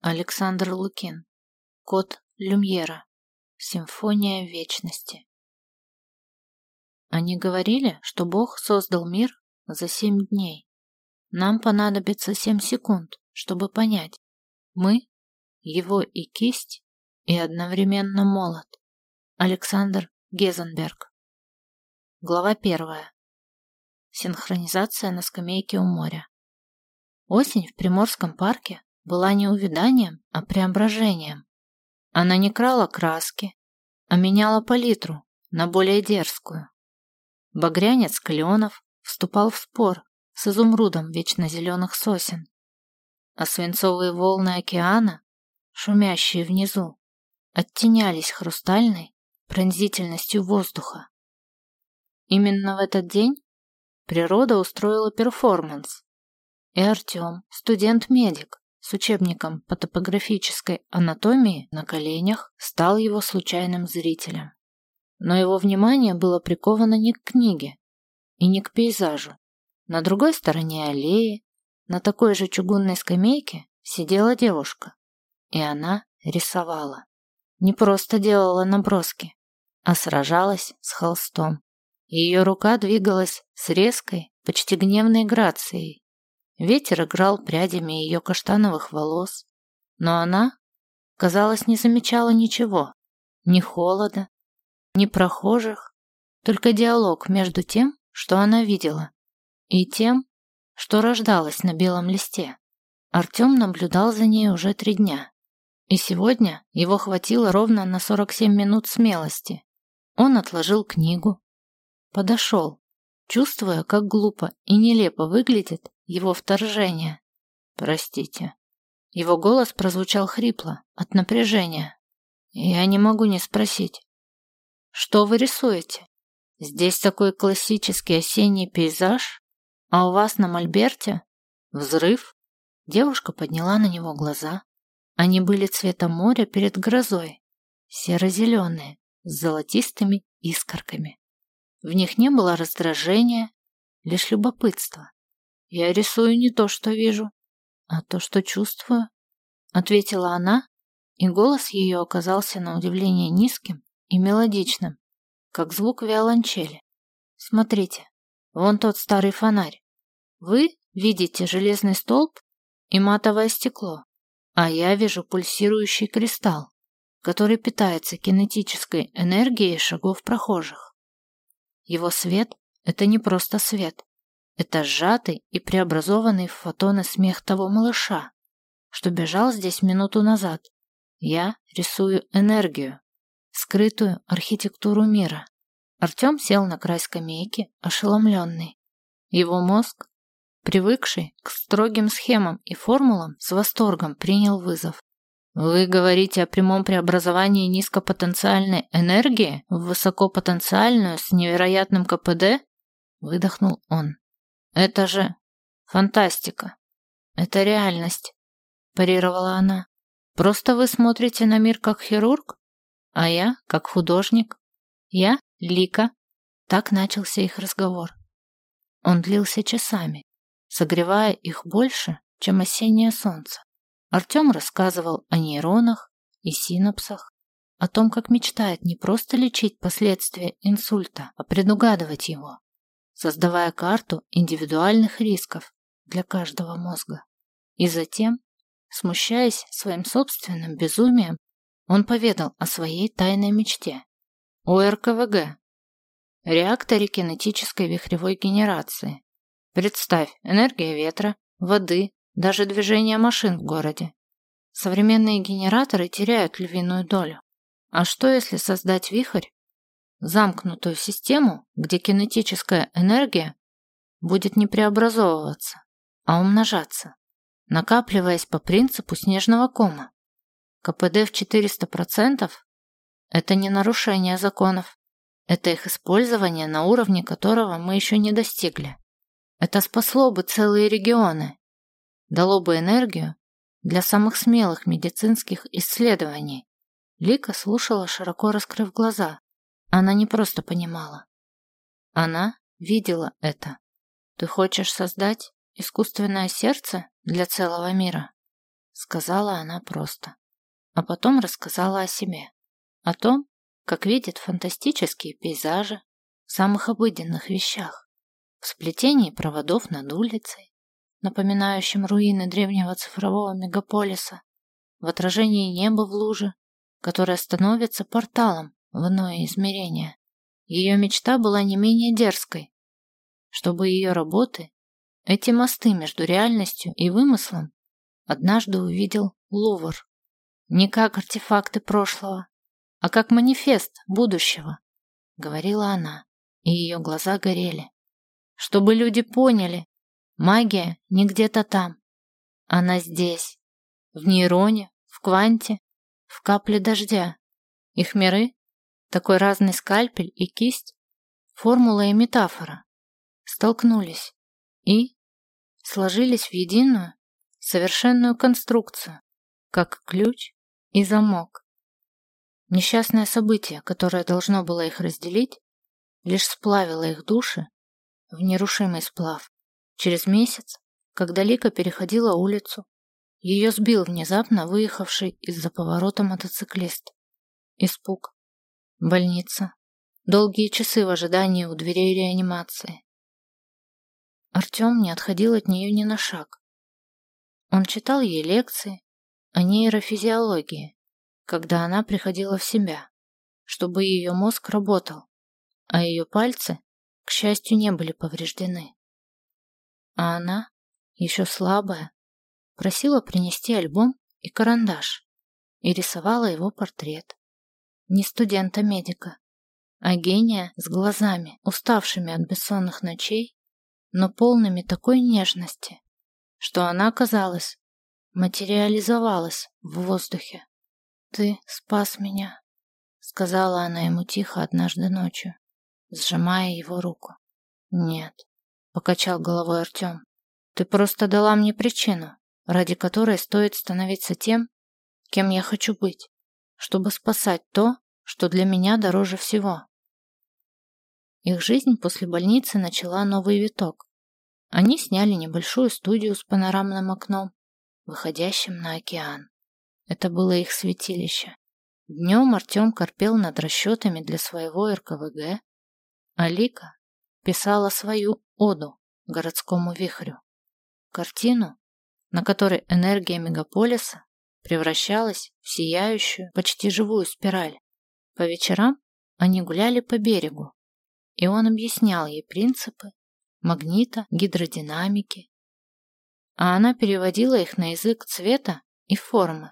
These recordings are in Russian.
Александр Лукин. Код Люмьера. Симфония вечности. Они говорили, что Бог создал мир за 7 дней. Нам понадобится 7 секунд, чтобы понять. Мы — его и кисть, и одновременно молот. Александр Гезенберг. Глава 1. Синхронизация на скамейке у моря. Осень в Приморском парке была не увяданием, а преображением. Она не крала краски, а меняла палитру на более дерзкую. Багрянец кленов вступал в спор с изумрудом вечно зеленых сосен, а свинцовые волны океана, шумящие внизу, оттенялись хрустальной пронзительностью воздуха. Именно в этот день природа устроила перформанс, и Артем, студент-медик с учебником по топографической анатомии на коленях, стал его случайным зрителем. Но его внимание было приковано не к книге и не к пейзажу. На другой стороне аллеи, на такой же чугунной скамейке, сидела девушка, и она рисовала. Не просто делала наброски, а сражалась с холстом. Ее рука двигалась с резкой, почти гневной грацией. Ветер играл прядями ее каштановых волос, но она, казалось, не замечала ничего, ни холода, ни прохожих, только диалог между тем, что она видела, и тем, что рождалось на белом листе. Артем наблюдал за ней уже 3 дня, и сегодня его хватило ровно на 47 минут смелости. Он отложил книгу, подошел, чувствуя, как глупо и нелепо выглядит его вторжение. «Простите». Его голос прозвучал хрипло, от напряжения. «Я не могу не спросить. Что вы рисуете? Здесь такой классический осенний пейзаж, а у вас на мольберте взрыв?» Девушка подняла на него глаза. Они были цвета моря перед грозой, серо-зеленые, с золотистыми искорками. В них не было раздражения, лишь любопытство. «Я рисую не то, что вижу, а то, что чувствую», — ответила она, и голос ее оказался на удивление низким и мелодичным, как звук виолончели. «Смотрите, вон тот старый фонарь. Вы видите железный столб и матовое стекло, а я вижу пульсирующий кристалл, который питается кинетической энергией шагов прохожих. Его свет — это не просто свет. Это сжатый и преобразованный в фотоны смех того малыша, что бежал здесь минуту назад. Я рисую энергию, скрытую архитектуру мира». Артем сел на край скамейки, ошеломленный. Его мозг, привыкший к строгим схемам и формулам, с восторгом принял вызов. «Вы говорите о прямом преобразовании низкопотенциальной энергии в высокопотенциальную с невероятным КПД?» — выдохнул он. «Это же фантастика. Это реальность», – парировала она. «Просто вы смотрите на мир как хирург, а я как художник. Я Лика». Так начался их разговор. Он длился часами, согревая их больше, чем осеннее солнце. Артем рассказывал о нейронах и синапсах, о том, как мечтает не просто лечить последствия инсульта, а предугадывать его, создавая карту индивидуальных рисков для каждого мозга. И затем, смущаясь своим собственным безумием, он поведал о своей тайной мечте – о РКВГ, реакторе кинетической вихревой генерации. Представь, энергия ветра, воды, даже движение машин в городе. Современные генераторы теряют львиную долю. А что, если создать вихрь, замкнутую систему, где кинетическая энергия будет не преобразовываться, а умножаться, накапливаясь по принципу снежного кома? КПД в 400% – это не нарушение законов, это их использование на уровне, которого мы еще не достигли. Это спасло бы целые регионы, дало бы энергию для самых смелых медицинских исследований. Лика слушала, широко раскрыв глаза. Она не просто понимала. Она видела это. «Ты хочешь создать искусственное сердце для целого мира?» сказала она просто. А потом рассказала о себе. О том, как видит фантастические пейзажи в самых обыденных вещах. В сплетении проводов над улицей, напоминающим руины древнего цифрового мегаполиса, в отражении неба в луже, которое становится порталом в иное измерение. Ее мечта была не менее дерзкой, чтобы ее работы, эти мосты между реальностью и вымыслом, однажды увидел Лувр. Не как артефакты прошлого, а как манифест будущего, говорила она, и ее глаза горели. Чтобы люди поняли, магия не где-то там, она здесь, в нейроне, в кванте, в капле дождя. Их миры, такой разный скальпель и кисть, формула и метафора, столкнулись и сложились в единую, совершенную конструкцию, как ключ и замок. Несчастное событие, которое должно было их разделить, лишь сплавило их души в нерушимый сплав. Через месяц, когда Лика переходила улицу, ее сбил внезапно выехавший из-за поворота мотоциклист. Испуг. Больница. Долгие часы в ожидании у дверей реанимации. Артем не отходил от нее ни на шаг. Он читал ей лекции о нейрофизиологии, когда она приходила в себя, чтобы ее мозг работал, а ее пальцы, к счастью, не были повреждены. А она, еще слабая, просила принести альбом и карандаш и рисовала его портрет. Не студента-медика, а гения с глазами, уставшими от бессонных ночей, но полными такой нежности, что она, казалось, материализовалась в воздухе. «Ты спас меня», — сказала она ему тихо однажды ночью, сжимая его руку. «Нет», — покачал головой Артем, — «ты просто дала мне причину, ради которой стоит становиться тем, кем я хочу быть, чтобы спасать то, что для меня дороже всего». Их жизнь после больницы начала новый виток. Они сняли небольшую студию с панорамным окном, выходящим на океан. Это было их святилище. Днем Артем корпел над расчетами для своего РКВГ, а Лика писала свою оду городскому вихрю. Картину, на которой энергия мегаполиса превращалась в сияющую, почти живую спираль. По вечерам они гуляли по берегу, и он объяснял ей принципы магнита, гидродинамики, а она переводила их на язык цвета и формы.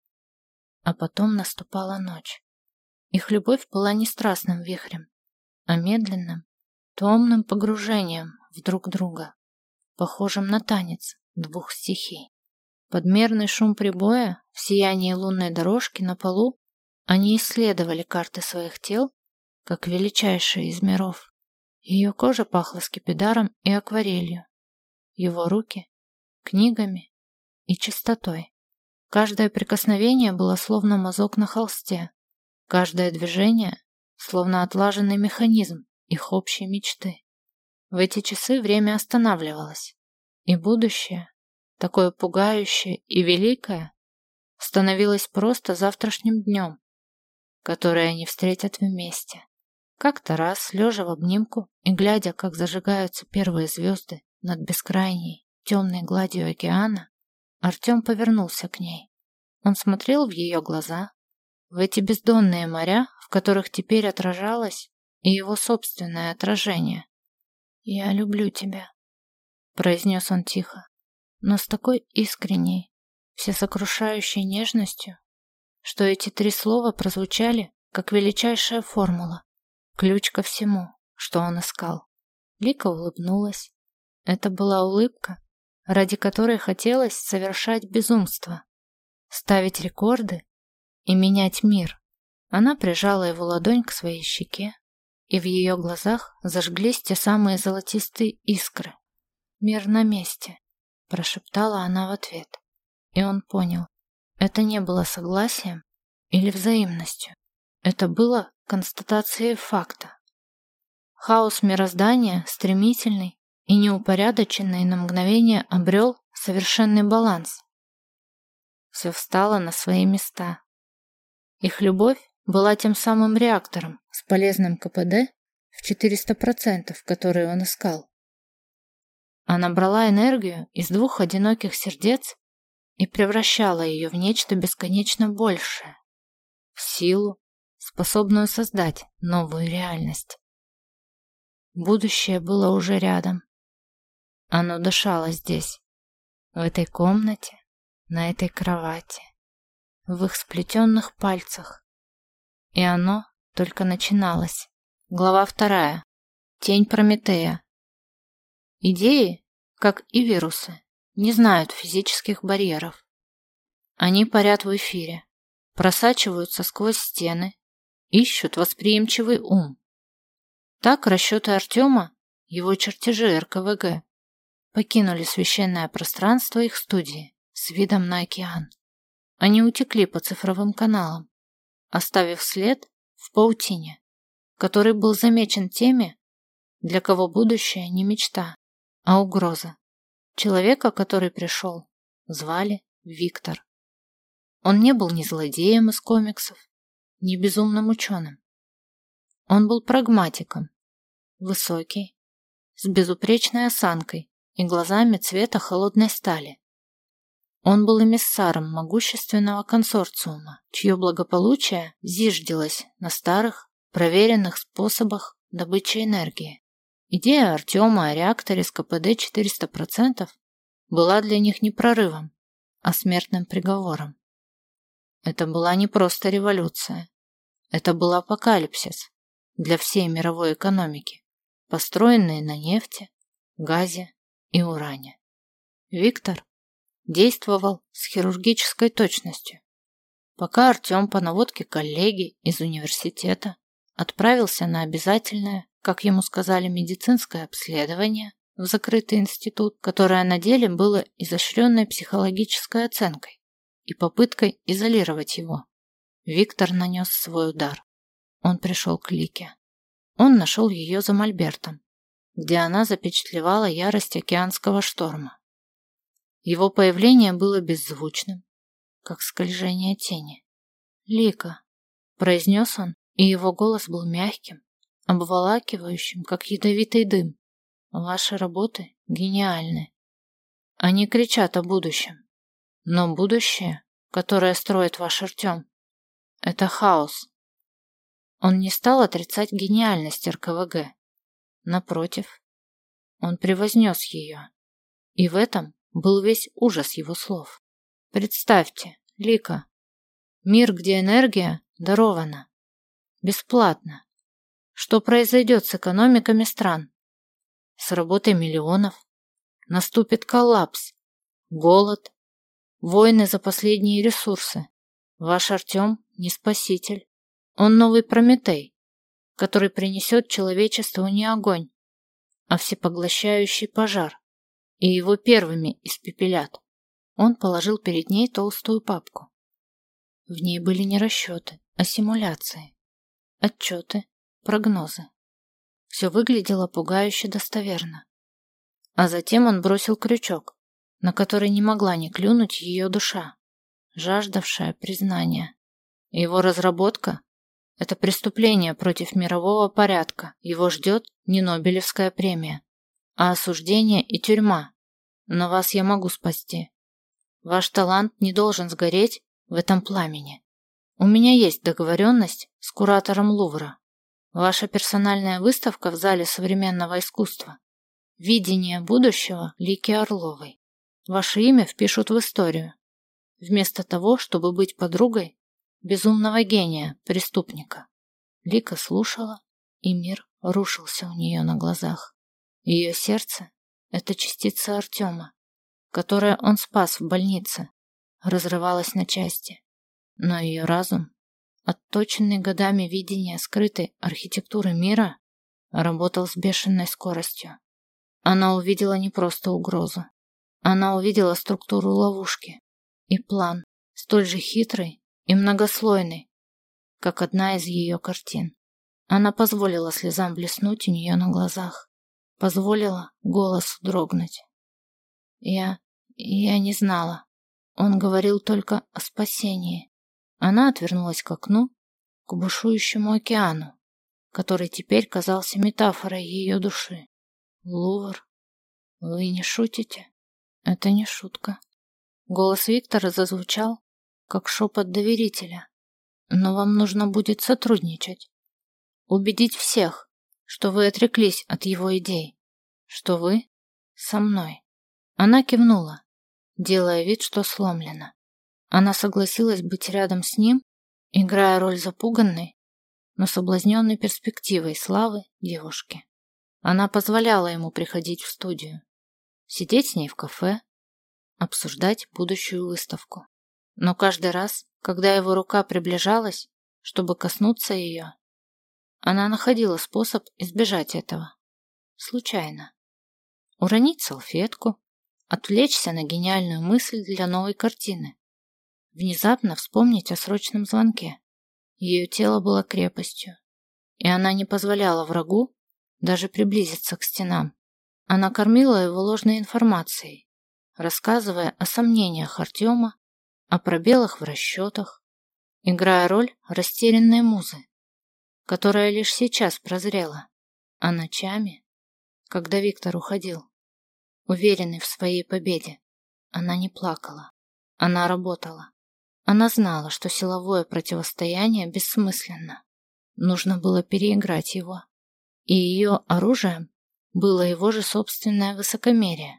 А потом наступала ночь. Их любовь была не страстным вихрем, а медленным, томным погружением в друг друга, похожим на танец двух стихий. Под мерный шум прибоя, в сиянии лунной дорожки на полу, они исследовали карты своих тел, как величайшие из миров. Ее кожа пахла скипидаром и акварелью, его руки — книгами и чистотой. Каждое прикосновение было словно мазок на холсте, каждое движение — словно отлаженный механизм их общей мечты. В эти часы время останавливалось, и будущее, такое пугающее и великое, становилось просто завтрашним днем, который они встретят вместе. Как-то раз, лежа в обнимку и глядя, как зажигаются первые звезды над бескрайней темной гладью океана, Артем повернулся к ней. Он смотрел в ее глаза, в эти бездонные моря, в которых теперь отражалось и его собственное отражение. «Я люблю тебя», — произнес он тихо, но с такой искренней, всесокрушающей нежностью, что эти 3 слова прозвучали, как величайшая формула, ключ ко всему, что он искал. Лика улыбнулась. Это была улыбка, ради которой хотелось совершать безумство, ставить рекорды и менять мир. Она прижала его ладонь к своей щеке, и в ее глазах зажглись те самые золотистые искры. «Мир на месте», — прошептала она в ответ. И он понял, это не было согласием или взаимностью. Это было констатацией факта. Хаос мироздания, стремительный и неупорядоченный, на мгновение обрел совершенный баланс. Все встало на свои места. Их любовь была тем самым реактором с полезным КПД в 400%, который он искал. Она брала энергию из двух одиноких сердец и превращала ее в нечто бесконечно большее, в силу, способную создать новую реальность. Будущее было уже рядом. Оно дышало здесь, в этой комнате, на этой кровати, в их сплетенных пальцах. И оно только начиналось. Глава 2. Тень Прометея. Идеи, как и вирусы, не знают физических барьеров. Они парят в эфире, просачиваются сквозь стены, ищут восприимчивый ум. Так расчеты Артема, его чертежи РКВГ, покинули священное пространство их студии с видом на океан. Они утекли по цифровым каналам, оставив след в паутине, который был замечен теми, для кого будущее не мечта, а угроза. Человека, который пришел, звали Виктор. Он не был ни злодеем из комиксов, ни безумным ученым. Он был прагматиком, высокий, с безупречной осанкой и глазами цвета холодной стали. Он был эмиссаром могущественного консорциума, чье благополучие зиждилось на старых, проверенных способах добычи энергии. Идея Артема о реакторе с КПД 400% была для них не прорывом, а смертным приговором. Это была не просто революция. Это был апокалипсис для всей мировой экономики, построенной на нефти, газе и уране. Виктор действовал с хирургической точностью. Пока Артем по наводке коллеги из университета отправился на обязательное, как ему сказали, медицинское обследование в закрытый институт, которое на деле было изощренной психологической оценкой и попыткой изолировать его, Виктор нанес свой удар. Он пришел к Лике. Он нашел ее за мольбертом, где она запечатлевала ярость океанского шторма. Его появление было беззвучным, как скольжение тени. «Лика», — произнес он, и его голос был мягким, обволакивающим, как ядовитый дым. «Ваши работы гениальны. Они кричат о будущем. Но будущее, которое строит ваш Артем, это хаос». Он не стал отрицать гениальность РКВГ. Напротив, он превознес ее. И в этом был весь ужас его слов. Представьте, Лика, мир, где энергия дарована, бесплатно. Что произойдет с экономиками стран? С работой миллионов? Наступит коллапс, голод, войны за последние ресурсы. Ваш Артем не спаситель. Он новый Прометей, который принесет человечеству не огонь, а всепоглощающий пожар, и его первыми испепелят. Он положил перед ней толстую папку. В ней были не расчеты, а симуляции, отчеты, прогнозы. Все выглядело пугающе достоверно. А затем он бросил крючок, на который не могла не клюнуть ее душа, жаждавшая признания. Его разработка — это преступление против мирового порядка. Его ждет не Нобелевская премия, а осуждение и тюрьма. Но вас я могу спасти. Ваш талант не должен сгореть в этом пламени. У меня есть договоренность с куратором Лувра. Ваша персональная выставка в Зале современного искусства. Видение будущего Лики Орловой. Ваше имя впишут в историю. Вместо того, чтобы быть подругой безумного гения, преступника. Лика слушала, и мир рушился у нее на глазах. Ее сердце — это частица Артема, которое он спас в больнице, разрывалось на части. Но ее разум, отточенный годами видения скрытой архитектуры мира, работал с бешеной скоростью. Она увидела не просто угрозу. Она увидела структуру ловушки и план, столь же хитрый и многослойный, как одна из ее картин. Она позволила слезам блеснуть у нее на глазах, позволила голосу дрогнуть. Я не знала. Он говорил только о спасении. Она отвернулась к окну, к бушующему океану, который теперь казался метафорой ее души. Лувр, вы не шутите? Это не шутка. Голос Виктора зазвучал, как шепот доверителя. Но вам нужно будет сотрудничать. Убедить всех, что вы отреклись от его идей, что вы со мной. Она кивнула, делая вид, что сломлена. Она согласилась быть рядом с ним, играя роль запуганной, но соблазненной перспективой славы девушки. Она позволяла ему приходить в студию, сидеть с ней в кафе, обсуждать будущую выставку. Но каждый раз, когда его рука приближалась, чтобы коснуться ее, она находила способ избежать этого. Случайно. Уронить салфетку, отвлечься на гениальную мысль для новой картины. Внезапно вспомнить о срочном звонке. Ее тело было крепостью, и она не позволяла врагу даже приблизиться к стенам. Она кормила его ложной информацией, рассказывая о сомнениях Артема, о пробелах в расчетах, играя роль растерянной музы, которая лишь сейчас прозрела, а ночами, когда Виктор уходил, уверенный в своей победе, она не плакала, она работала. Она знала, что силовое противостояние бессмысленно. Нужно было переиграть его. И ее оружием было его же собственное высокомерие.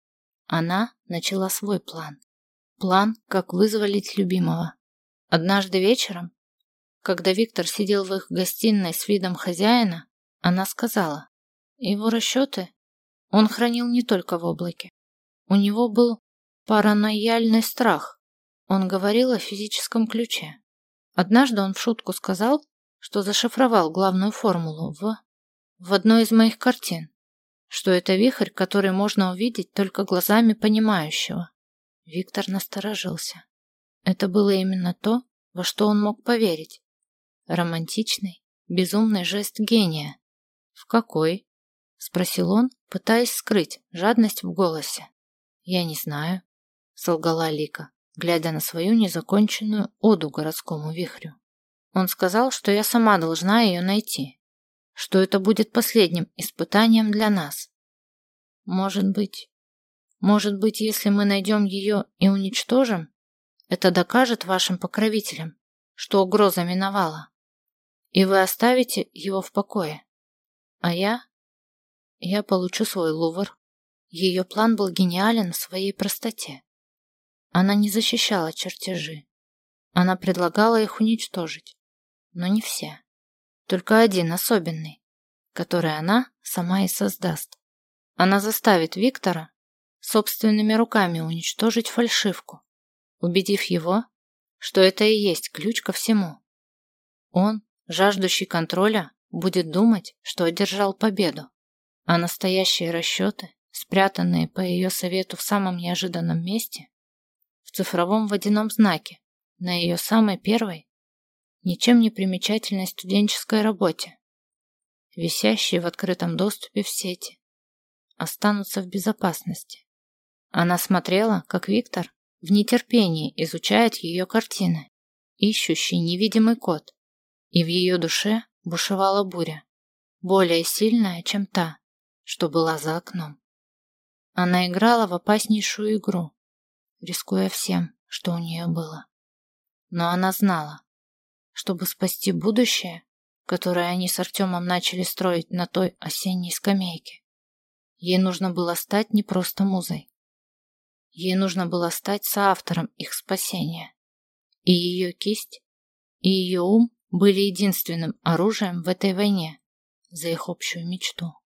Она начала свой план. План, как вызволить любимого. Однажды вечером, когда Виктор сидел в их гостиной с видом хозяина, она сказала, его расчеты он хранил не только в облаке. У него был паранояльный страх. Он говорил о физическом ключе. Однажды он в шутку сказал, что зашифровал главную формулу в одной из моих картин, что это вихрь, который можно увидеть только глазами понимающего. Виктор насторожился. Это было именно то, во что он мог поверить. Романтичный, безумный жест гения. «В какой?» — спросил он, пытаясь скрыть жадность в голосе. «Я не знаю», — солгала Лика, глядя на свою незаконченную оду городскому вихрю. Он сказал, что я сама должна ее найти, что это будет последним испытанием для нас. Может быть, если мы найдем ее и уничтожим, это докажет вашим покровителям, что угроза миновала, и вы оставите его в покое. А я получу свой Лувр. Ее план был гениален в своей простоте. Она не защищала чертежи. Она предлагала их уничтожить. Но не все. Только один особенный, который она сама и создаст. Она заставит Виктора собственными руками уничтожить фальшивку, убедив его, что это и есть ключ ко всему. Он, жаждущий контроля, будет думать, что одержал победу, а настоящие расчеты, спрятанные по ее совету в самом неожиданном месте, в цифровом водяном знаке, на ее самой первой, ничем не примечательной студенческой работе, висящей в открытом доступе в сети, останутся в безопасности. Она смотрела, как Виктор в нетерпении изучает ее картины, ищущий невидимый код, и в ее душе бушевала буря, более сильная, чем та, что была за окном. Она играла в опаснейшую игру, рискуя всем, что у нее было. Но она знала, чтобы спасти будущее, которое они с Артемом начали строить на той осенней скамейке, ей нужно было стать не просто музой. Ей нужно было стать соавтором их спасения. И ее кисть, и ее ум были единственным оружием в этой войне за их общую мечту.